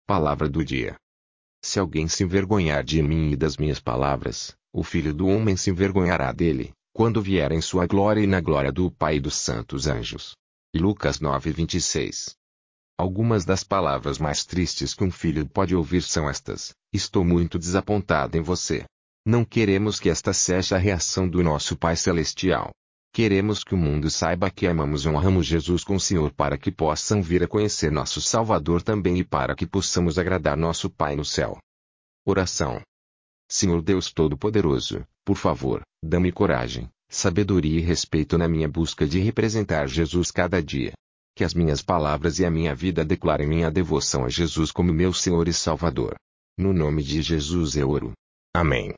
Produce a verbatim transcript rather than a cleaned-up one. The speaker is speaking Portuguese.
Palavra do dia. Se alguém se envergonhar de mim e das minhas palavras, o Filho do Homem se envergonhará dele, quando vier em sua glória e na glória do Pai e dos santos anjos. Lucas nove, vinte e seis. Algumas das palavras mais tristes que um filho pode ouvir são estas: estou muito desapontado em você. Não queremos que esta seja a reação do nosso Pai Celestial. Queremos que o mundo saiba que amamos e honramos Jesus com o Senhor para que possam vir a conhecer nosso Salvador também e para que possamos agradar nosso Pai no céu. Oração. Senhor Deus Todo-Poderoso, por favor, dá-me coragem, sabedoria e respeito na minha busca de representar Jesus cada dia. Que as minhas palavras e a minha vida declarem minha devoção a Jesus como meu Senhor e Salvador. No nome de Jesus eu oro. Amém.